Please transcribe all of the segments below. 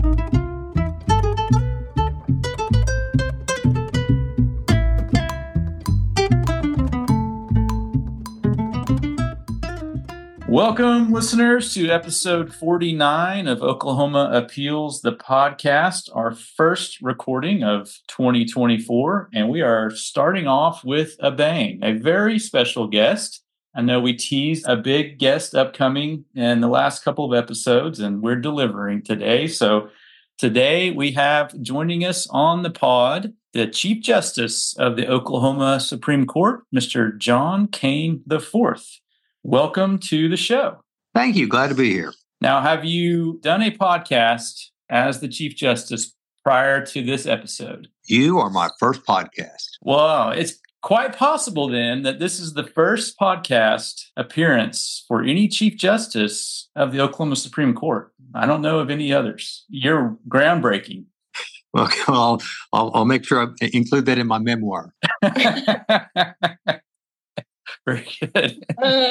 Welcome, listeners, to episode 49 of Oklahoma Appeals, the podcast, our first recording of 2024. And we are starting off with a bang, a very special guest. I know we teased a big guest upcoming in the last couple of episodes, and we're delivering today. So today we have joining us on the pod the Chief Justice of the Oklahoma Supreme Court, Mr. John Kane IV. Welcome to the show. Thank you. Glad to be here. Now, have you done a podcast as the Chief Justice prior to this episode? You are my first podcast. Well, it's quite possible then that this is the first podcast appearance for any Chief Justice of the Oklahoma Supreme Court. I don't know of any others. You're groundbreaking. Well, I'll make sure I include that in my memoir. Very good.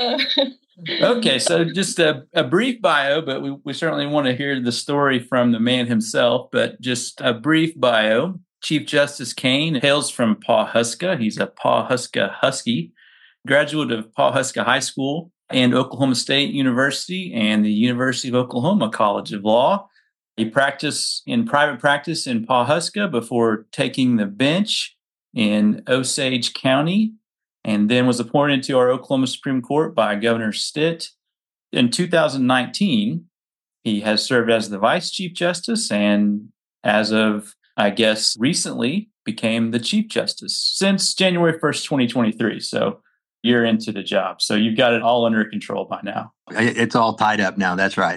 Okay, so just a brief bio, but we certainly want to hear the story from the man himself, but just a brief bio. Chief Justice Kane hails from Pawhuska. He's a Pawhuska Husky, graduate of Pawhuska High School and Oklahoma State University and the University of Oklahoma College of Law. He practiced in private practice in Pawhuska before taking the bench in Osage County, and then was appointed to our Oklahoma Supreme Court by Governor Stitt. In 2019, he has served as the Vice Chief Justice and as of, I guess, recently became the Chief Justice since January 1st, 2023. So you're into the job. So you've got it all under control by now. It's all tied up now. That's right.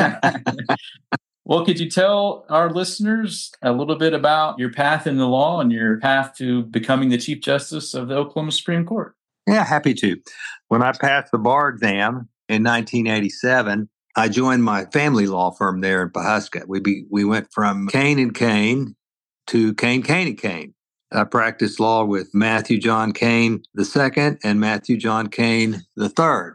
Well, could you tell our listeners a little bit about your path in the law and your path to becoming the Chief Justice of the Oklahoma Supreme Court? Yeah, happy to. When I passed the bar exam in 1987, I joined my family law firm there in Pawhuska. We went from Kane & Kane to Kane & Kane. I practiced law with Matthew John Kane II and Matthew John Kane III.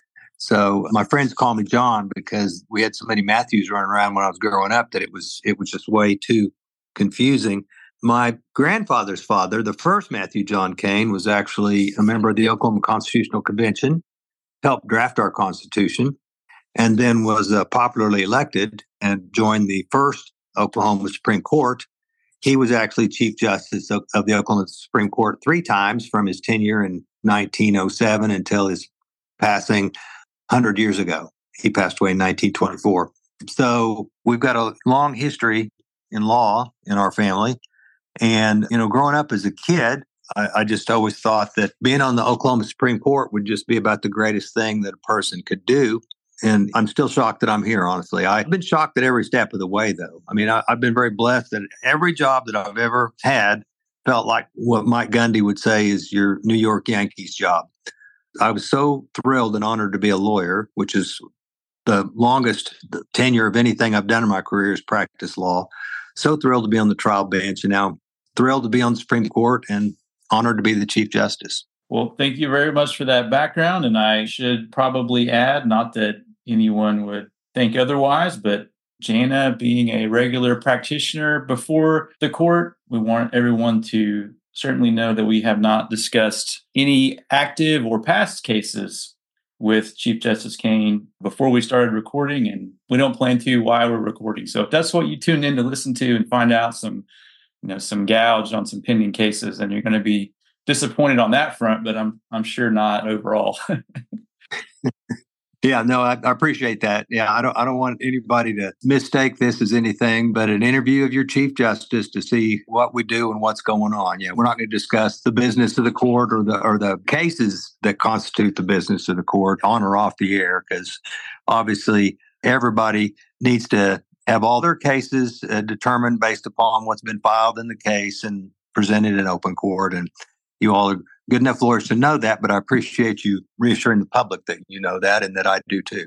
So my friends call me John because we had so many Matthews running around when I was growing up that it was just way too confusing. My grandfather's father, the first Matthew John Kane, was actually a member of the Oklahoma Constitutional Convention, helped draft our Constitution, and then was popularly elected and joined the first Oklahoma Supreme Court. He was actually Chief Justice of the Oklahoma Supreme Court 3 times from his tenure in 1907 until his passing 100 years ago. He passed away in 1924. So we've got a long history in law in our family. And, growing up as a kid, I just always thought that being on the Oklahoma Supreme Court would just be about the greatest thing that a person could do. And I'm still shocked that I'm here, honestly. I've been shocked at every step of the way, though. I mean, I've been very blessed that every job that I've ever had felt like what Mike Gundy would say is your New York Yankees job. I was so thrilled and honored to be a lawyer, which is the longest tenure of anything I've done in my career is practice law. So thrilled to be on the trial bench, and now thrilled to be on the Supreme Court and honored to be the Chief Justice. Well, thank you very much for that background. And I should probably add, not that anyone would think otherwise, but Jana being a regular practitioner before the court, we want everyone to certainly know that we have not discussed any active or past cases with Chief Justice Kane before we started recording, and we don't plan to while we're recording. So if that's what you tuned in to listen to and find out some gouge on some pending cases, and you're going to be disappointed on that front, but I'm sure not overall. Yeah, no, I appreciate that. Yeah, I don't want anybody to mistake this as anything but an interview of your Chief Justice to see what we do and what's going on. Yeah, we're not going to discuss the business of the court or the cases that constitute the business of the court on or off the air, because obviously everybody needs to have all their cases determined based upon what's been filed in the case and presented in open court. And you all are good enough lawyers to know that, but I appreciate you reassuring the public that you know that and that I do too.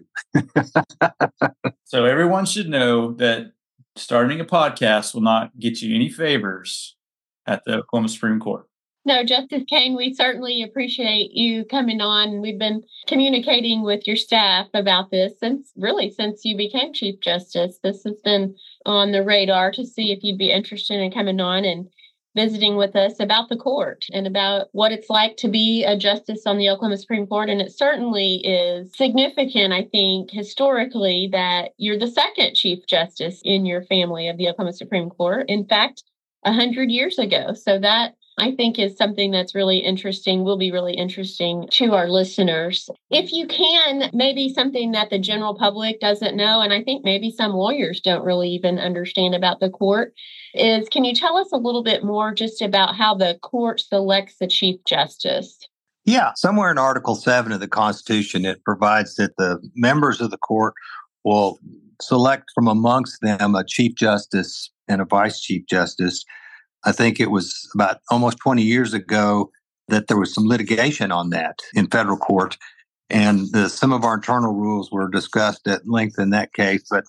So everyone should know that starting a podcast will not get you any favors at the Oklahoma Supreme Court. No, Justice Kane, we certainly appreciate you coming on. We've been communicating with your staff about this since you became Chief Justice. This has been on the radar to see if you'd be interested in coming on and visiting with us about the court and about what it's like to be a justice on the Oklahoma Supreme Court. And it certainly is significant, I think, historically, that you're the second Chief Justice in your family of the Oklahoma Supreme Court. In fact, 100 years ago. So that, I think, is something that's really interesting, will be really interesting to our listeners. If you can, maybe something that the general public doesn't know, and I think maybe some lawyers don't really even understand about the court, is can you tell us a little bit more just about how the court selects the Chief Justice? Yeah, somewhere in Article 7 of the Constitution, it provides that the members of the court will select from amongst them a Chief Justice and a Vice Chief Justice. I think it was about almost 20 years ago that there was some litigation on that in federal court. And some of our internal rules were discussed at length in that case. But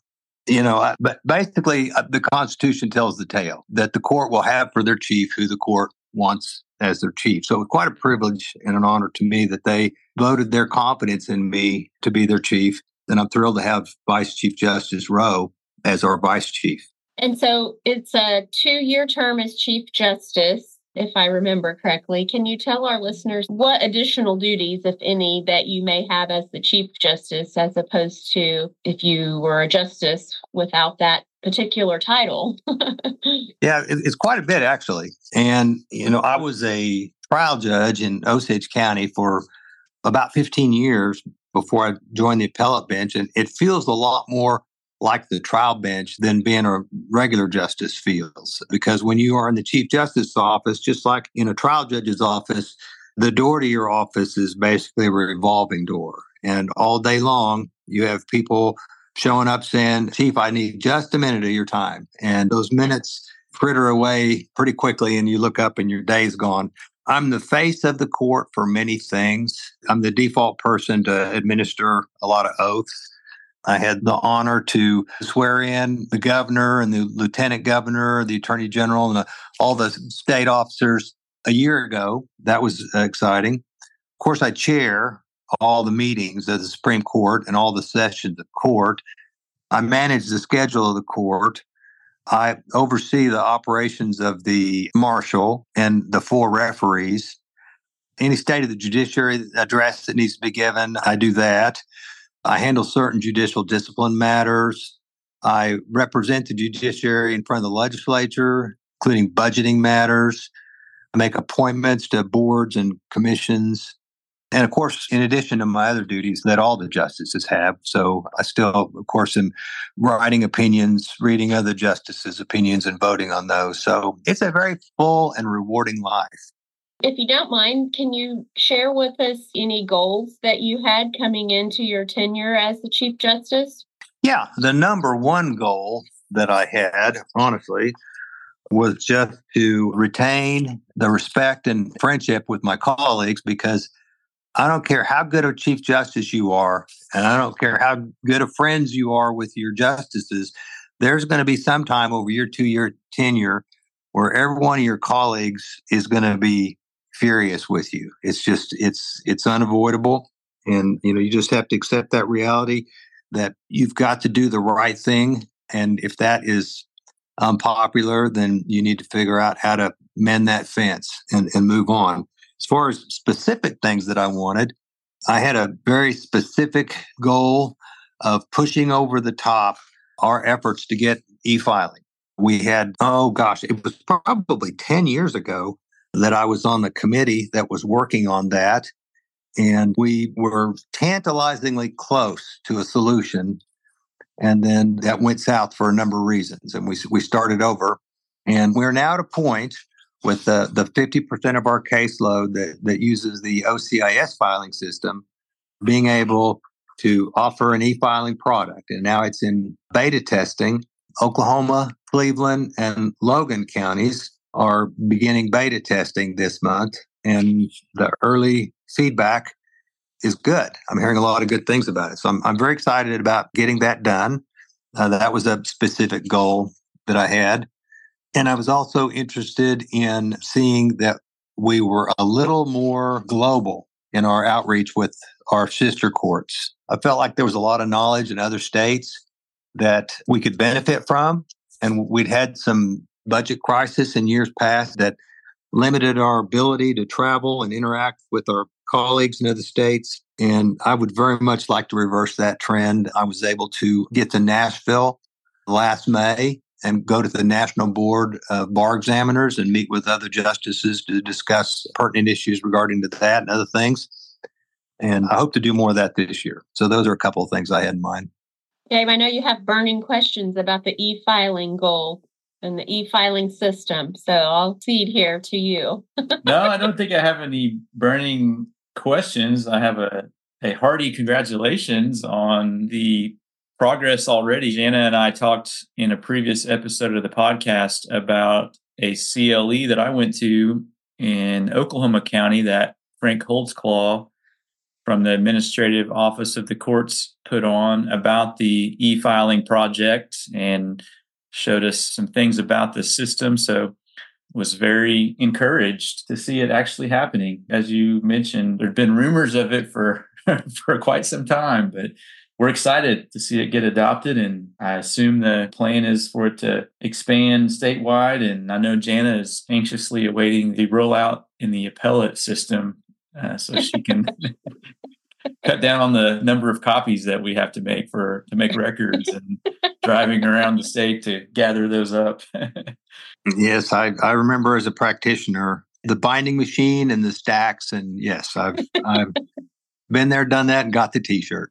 basically, the Constitution tells the tale that the court will have for their chief who the court wants as their chief. So it was quite a privilege and an honor to me that they voted their confidence in me to be their chief. And I'm thrilled to have Vice Chief Justice Rowe as our vice chief. And so it's a 2-year term as Chief Justice, if I remember correctly. Can you tell our listeners what additional duties, if any, that you may have as the Chief Justice as opposed to if you were a justice without that particular title? Yeah, it's quite a bit, actually. And, I was a trial judge in Osage County for about 15 years before I joined the appellate bench. And it feels a lot more like the trial bench than being a regular justice feels. Because when you are in the Chief Justice's office, just like in a trial judge's office, the door to your office is basically a revolving door. And all day long, you have people showing up saying, Chief, I need just a minute of your time. And those minutes fritter away pretty quickly, and you look up and your day's gone. I'm the face of the court for many things. I'm the default person to administer a lot of oaths. I had the honor to swear in the governor and the lieutenant governor, the attorney general, and all the state officers a year ago. That was exciting. Of course, I chair all the meetings of the Supreme Court and all the sessions of court. I manage the schedule of the court. I oversee the operations of the marshal and the 4 referees. Any state of the judiciary address that needs to be given, I do that. I handle certain judicial discipline matters. I represent the judiciary in front of the legislature, including budgeting matters. I make appointments to boards and commissions. And of course, in addition to my other duties that all the justices have. So I still, of course, am writing opinions, reading other justices' opinions and voting on those. So it's a very full and rewarding life. If you don't mind, can you share with us any goals that you had coming into your tenure as the Chief Justice? Yeah, the number one goal that I had, honestly, was just to retain the respect and friendship with my colleagues, because I don't care how good a Chief Justice you are, and I don't care how good of friends you are with your justices, there's going to be some time over your 2-year tenure where every one of your colleagues is going to be furious with you. It's just, it's unavoidable. And, you just have to accept that reality that you've got to do the right thing. And if that is unpopular, then you need to figure out how to mend that fence and move on. As far as specific things that I wanted, I had a very specific goal of pushing over the top our efforts to get e-filing. We had, it was probably 10 years ago that I was on the committee that was working on that. And we were tantalizingly close to a solution. And then that went south for a number of reasons. And we started over. And we're now at a point with the 50% of our caseload that uses the OCIS filing system, being able to offer an e-filing product. And now it's in beta testing. Oklahoma, Cleveland, and Logan counties are beginning beta testing this month. And the early feedback is good. I'm hearing a lot of good things about it. So I'm very excited about getting that done. That was a specific goal that I had. And I was also interested in seeing that we were a little more global in our outreach with our sister courts. I felt like there was a lot of knowledge in other states that we could benefit from. And we'd had some budget crisis in years past that limited our ability to travel and interact with our colleagues in other states. And I would very much like to reverse that trend. I was able to get to Nashville last May and go to the National Board of Bar Examiners and meet with other justices to discuss pertinent issues regarding to that and other things. And I hope to do more of that this year. So those are a couple of things I had in mind. Gabe, I know you have burning questions about the e-filing goal and the e-filing system. So I'll cede here to you. No, I don't think I have any burning questions. I have a hearty congratulations on the progress already. Jana and I talked in a previous episode of the podcast about a CLE that I went to in Oklahoma County that Frank Holtzclaw from the Administrative Office of the Courts put on about the e-filing project and showed us some things about the system. So was very encouraged to see it actually happening. As you mentioned, there've been rumors of it for quite some time, but we're excited to see it get adopted. And I assume the plan is for it to expand statewide. And I know Jana is anxiously awaiting the rollout in the appellate system so she can cut down on the number of copies that we have to make records and driving around the state to gather those up. Yes, I remember as a practitioner, the binding machine and the stacks. And yes, I've been there, done that, and got the T-shirt.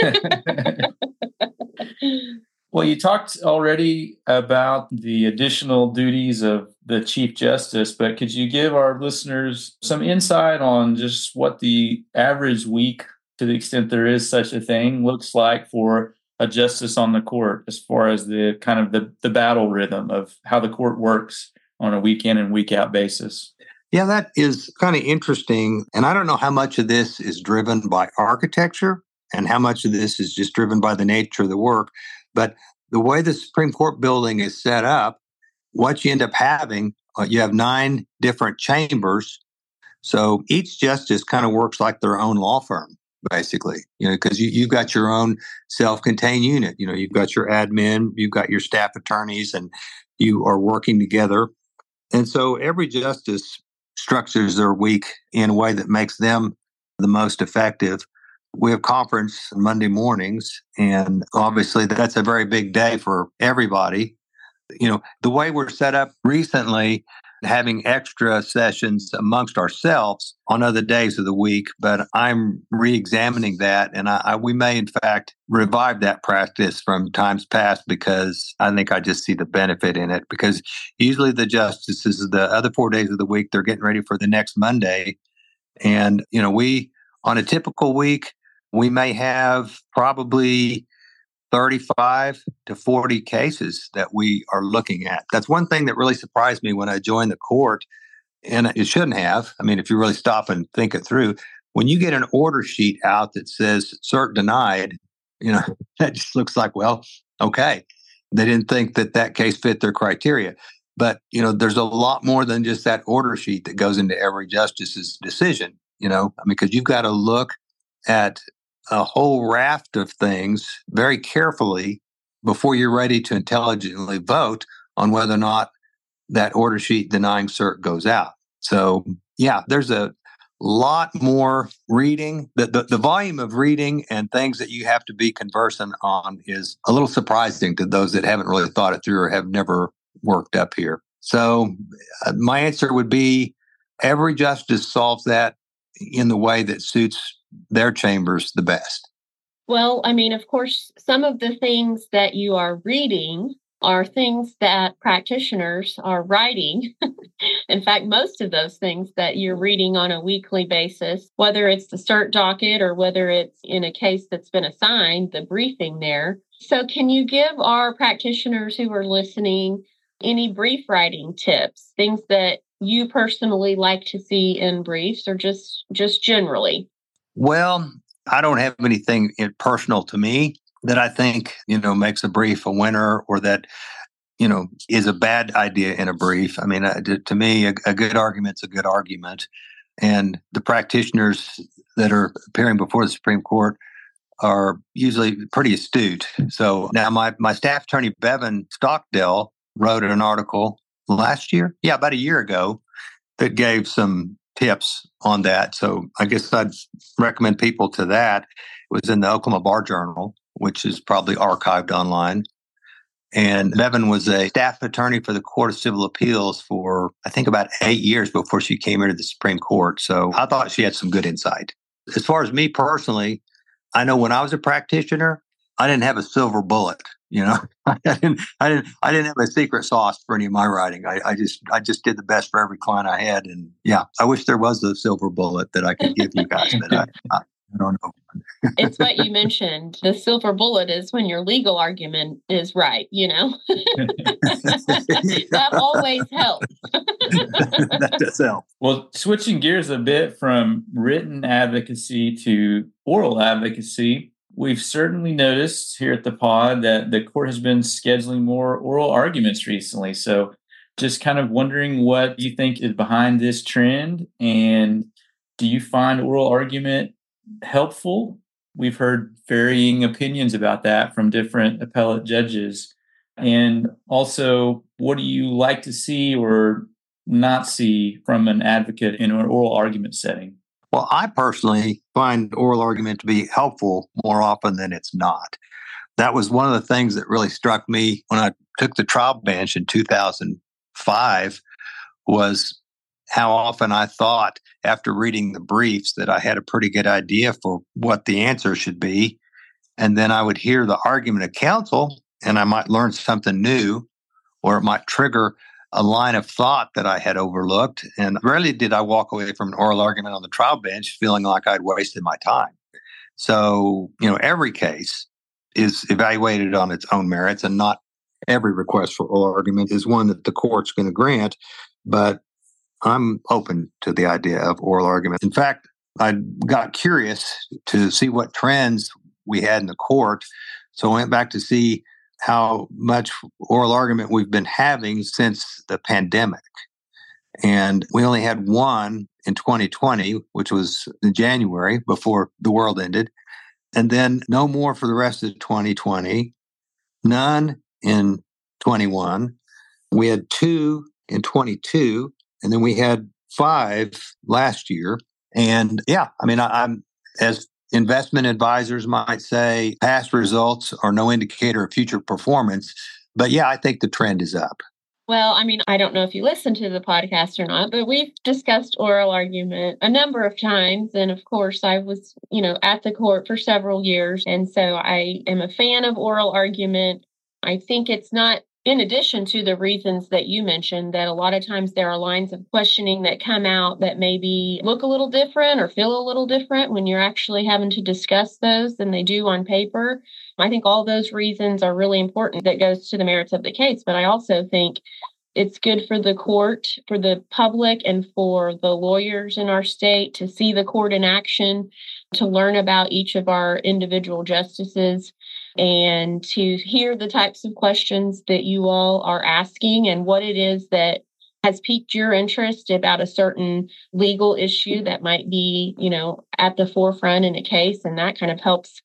Well, you talked already about the additional duties of the Chief Justice, but could you give our listeners some insight on just what the average week, to the extent there is such a thing, looks like for a justice on the court, as far as the kind of the battle rhythm of how the court works on a week in and week out basis? Yeah, that is kind of interesting. And I don't know how much of this is driven by architecture and how much of this is just driven by the nature of the work. But the way the Supreme Court building is set up, what you end up having, you have 9 different chambers. So each justice kind of works like their own law firm, basically, because you've got your own self-contained unit. You've got your admin, you've got your staff attorneys, and you are working together. And so every justice structures their week in a way that makes them the most effective. We have conference Monday mornings, and obviously that's a very big day for everybody. The way we're set up recently, having extra sessions amongst ourselves on other days of the week, but I'm re-examining that, and we may in fact revive that practice from times past, because I think I just see the benefit in it. Because usually the justices, the other 4 days of the week, they're getting ready for the next Monday, and we on a typical week we may have probably 35 to 40 cases that we are looking at. That's one thing that really surprised me when I joined the court, and it shouldn't have. I mean, if you really stop and think it through, when you get an order sheet out that says cert denied, that just looks like, well, okay, they didn't think that case fit their criteria. But, there's a lot more than just that order sheet that goes into every justice's decision, because you've got to look at a whole raft of things very carefully before you're ready to intelligently vote on whether or not that order sheet denying cert goes out. So, yeah, there's a lot more reading. The volume of reading and things that you have to be conversant on is a little surprising to those that haven't really thought it through or have never worked up here. So my answer would be every justice solves that in the way that suits their chambers the best. Well, I mean, of course, some of the things that you are reading are things that practitioners are writing. In fact, most of those things that you're reading on a weekly basis, whether it's the cert docket or whether it's in a case that's been assigned, the briefing there. So can you give our practitioners who are listening any brief writing tips, things that you personally like to see in briefs, or just generally? Well, I don't have anything personal to me that I think, makes a brief a winner, or that is a bad idea in a brief. I mean, to me, a good argument's a good argument. And the practitioners that are appearing before the Supreme Court are usually pretty astute. So now my staff attorney, Bevan Stockdale, wrote an article last year, about a year ago, that gave some tips on that. So I guess I'd recommend people to that. It was in the Oklahoma Bar Journal, which is probably archived online. And Bevan was a staff attorney for the Court of Civil Appeals for, I think, about 8 years before she came into the Supreme Court. So I thought she had some good insight. As far as me personally, I know when I was a practitioner, I didn't have a silver bullet. I didn't have a secret sauce for any of my writing. I just did the best for every client I had. And I wish there was a silver bullet that I could give you guys, but I don't know. It's what you mentioned. The silver bullet is when your legal argument is right, That always helps. That does help. Well, switching gears a bit from written advocacy to oral advocacy, we've certainly noticed here at the pod that the court has been scheduling more oral arguments recently. So just kind of wondering what you think is behind this trend, and do you find oral argument helpful? We've heard varying opinions about that from different appellate judges. And also, what do you like to see or not see from an advocate in an oral argument setting? Well, I personally find oral argument to be helpful more often than it's not. That was one of the things that really struck me when I took the trial bench in 2005, was how often I thought after reading the briefs that I had a pretty good idea for what the answer should be. And then I would hear the argument of counsel and I might learn something new, or it might trigger a line of thought that I had overlooked. And rarely did I walk away from an oral argument on the trial bench feeling like I'd wasted my time. So, every case is evaluated on its own merits, and not every request for oral argument is one that the court's going to grant. But I'm open to the idea of oral argument. In fact, I got curious to see what trends we had in the court. So I went back to see how much oral argument we've been having since the pandemic. And we only had one in 2020, which was in January before the world ended. And then no more for the rest of 2020, none in 21. We had 2 in 22. And then we had 5 last year. And I'm, as investment advisors might say, past results are no indicator of future performance. But I think the trend is up. Well, I don't know if you listened to the podcast or not, but we've discussed oral argument a number of times. And of course, I was, at the court for several years. And so I am a fan of oral argument. I think it's not, in addition to the reasons that you mentioned, that a lot of times there are lines of questioning that come out that maybe look a little different or feel a little different when you're actually having to discuss those than they do on paper. I think all those reasons are really important. That goes to the merits of the case. But I also think it's good for the court, for the public, and for the lawyers in our state to see the court in action, to learn about each of our individual justices, and to hear the types of questions that you all are asking and what it is that has piqued your interest about a certain legal issue that might be, at the forefront in a case. And that kind of helps,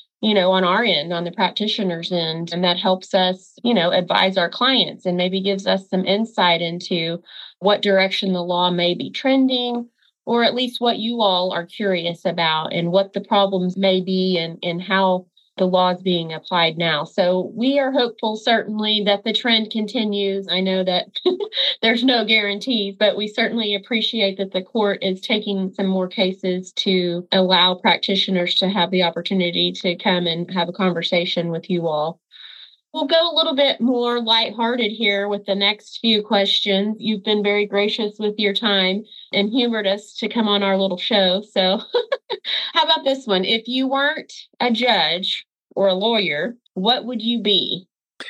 on our end, on the practitioner's end. And that helps us, advise our clients, and maybe gives us some insight into what direction the law may be trending, or at least what you all are curious about and what the problems may be, and how the law is being applied now. So we are hopeful, certainly, that the trend continues. I know that there's no guarantees, but we certainly appreciate that the court is taking some more cases to allow practitioners to have the opportunity to come and have a conversation with you all. We'll go a little bit more lighthearted here with the next few questions. You've been very gracious with your time and humored us to come on our little show. So how about this one? If you weren't a judge or a lawyer, what would you be?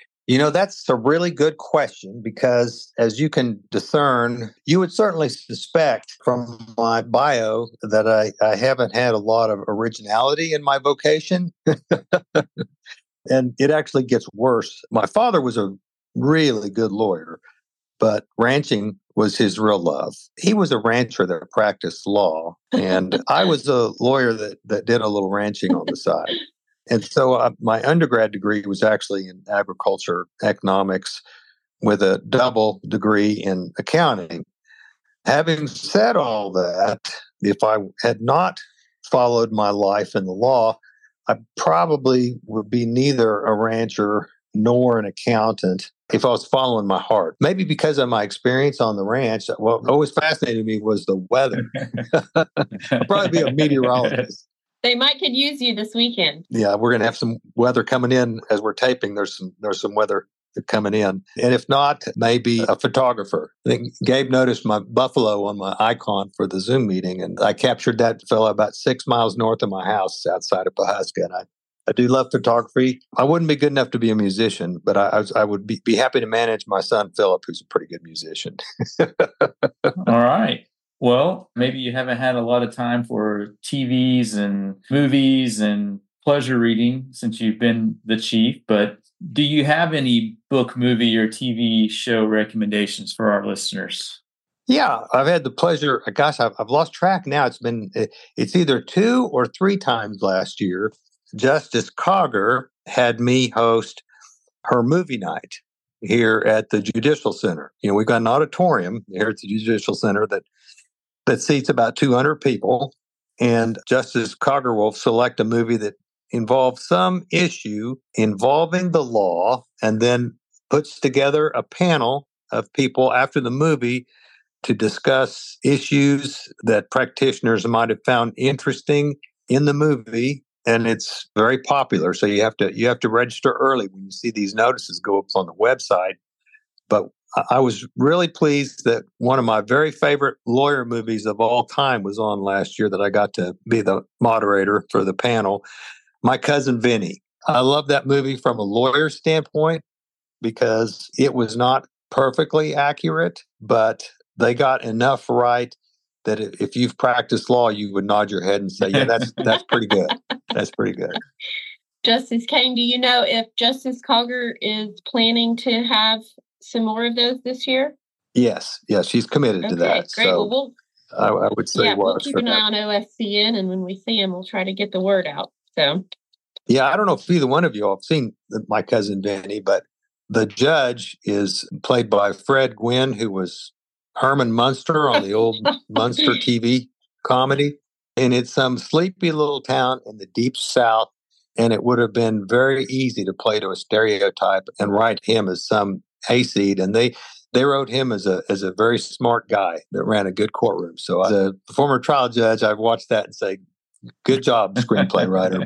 That's a really good question, because as you can discern, you would certainly suspect from my bio that I haven't had a lot of originality in my vocation. And it actually gets worse. My father was a really good lawyer, but ranching was his real love. He was a rancher that practiced law, and I was a lawyer that did a little ranching on the side. And so my undergrad degree was actually in agriculture economics with a double degree in accounting. Having said all that, if I had not followed my life in the law, I probably would be neither a rancher nor an accountant if I was following my heart. Maybe because of my experience on the ranch, what always fascinated me was the weather. I'd probably be a meteorologist. They could use you this weekend. Yeah, we're going to have some weather coming in as we're taping. There's some weather coming in. And if not, maybe a photographer. I think Gabe noticed my buffalo on my icon for the Zoom meeting, and I captured that fellow about 6 miles north of my house outside of Pawhuska. And I do love photography. I wouldn't be good enough to be a musician, but I would be happy to manage my son, Philip, who's a pretty good musician. All right. Well, maybe you haven't had a lot of time for TVs and movies and pleasure reading since you've been the chief, but do you have any book, movie, or TV show recommendations for our listeners? Yeah, I've had the pleasure. Gosh, I've lost track now. It's either 2 or 3 times last year. Justice Cogger had me host her movie night here at the Judicial Center. We've got an auditorium here at the Judicial Center that seats about 200 people, and Justice Cogger will select a movie that involves some issue involving the law, and then puts together a panel of people after the movie to discuss issues that practitioners might have found interesting in the movie. And it's very popular, so you have to register early when you see these notices go up on the website. But I was really pleased that one of my very favorite lawyer movies of all time was on last year, that I got to be the moderator for the panel, My Cousin Vinny. I love that movie from a lawyer standpoint because it was not perfectly accurate, but they got enough right that if you've practiced law, you would nod your head and say, yeah, that's pretty good. That's pretty good. Justice Cain, do you know if Justice Cogger is planning to have some more of those this year? Yes, she's committed to that. Great. So well, I would say we'll keep an eye on OSCN, and when we see him, we'll try to get the word out. So, yeah, I don't know if either one of you have seen My Cousin Vinny, but the judge is played by Fred Gwynn, who was Herman Munster on the old Munster TV comedy. And it's some sleepy little town in the deep South. And it would have been very easy to play to a stereotype and write him as some hayseed. And they wrote him as a very smart guy that ran a good courtroom. So as a former trial judge, I've watched that and say, good job, screenplay writer.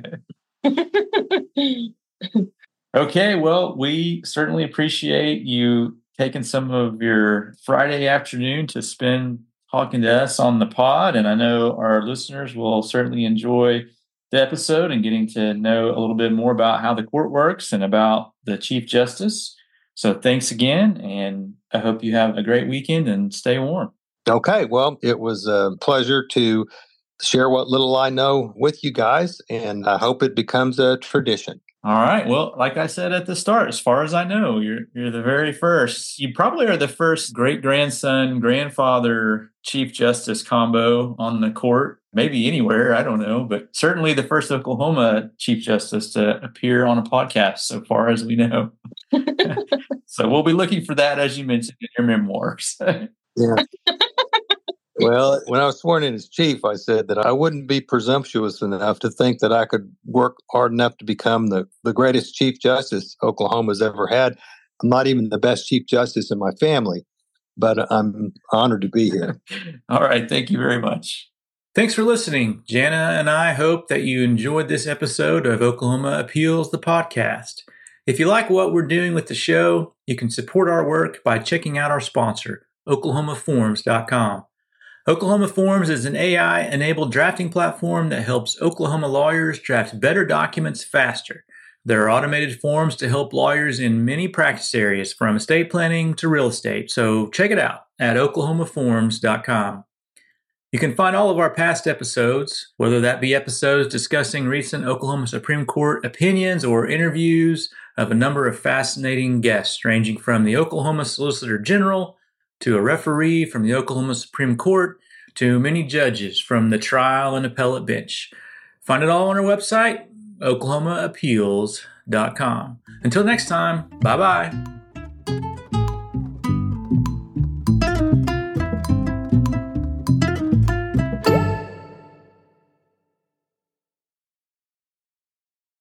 Okay, well, we certainly appreciate you taking some of your Friday afternoon to spend talking to us on the pod. And I know our listeners will certainly enjoy the episode and getting to know a little bit more about how the court works and about the Chief Justice. So thanks again, and I hope you have a great weekend and stay warm. Okay, well, it was a pleasure to share what little I know with you guys, and I hope it becomes a tradition. All right. Well, like I said at the start, as far as I know, you're the very first. You probably are the first great-grandson, grandfather, Chief Justice combo on the court. Maybe anywhere, I don't know, but certainly the first Oklahoma Chief Justice to appear on a podcast so far as we know. So we'll be looking for that, as you mentioned, in your memoirs. Yeah. Well, when I was sworn in as chief, I said that I wouldn't be presumptuous enough to think that I could work hard enough to become the greatest Chief Justice Oklahoma's ever had. I'm not even the best Chief Justice in my family, but I'm honored to be here. All right. Thank you very much. Thanks for listening. Jana and I hope that you enjoyed this episode of Oklahoma Appeals, the podcast. If you like what we're doing with the show, you can support our work by checking out our sponsor, OklahomaForms.com. Oklahoma Forms is an AI-enabled drafting platform that helps Oklahoma lawyers draft better documents faster. There are automated forms to help lawyers in many practice areas, from estate planning to real estate. So check it out at OklahomaForms.com. You can find all of our past episodes, whether that be episodes discussing recent Oklahoma Supreme Court opinions or interviews, of a number of fascinating guests, ranging from the Oklahoma Solicitor General to a referee from the Oklahoma Supreme Court to many judges from the trial and appellate bench. Find it all on our website, oklahomaappeals.com. Until next time, bye-bye.